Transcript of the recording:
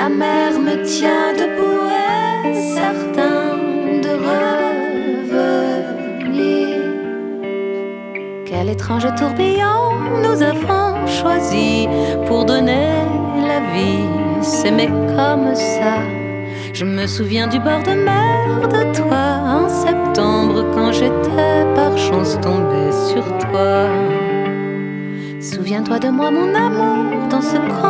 La mer me tient debout et certain de revenir. Quel étrange tourbillon nous avons choisi pour donner la vie, s'aimer comme ça. Je me souviens du bord de mer de toi en septembre, quand j'étais par chance tombée sur toi. Souviens-toi de moi, mon amour, dans ce grand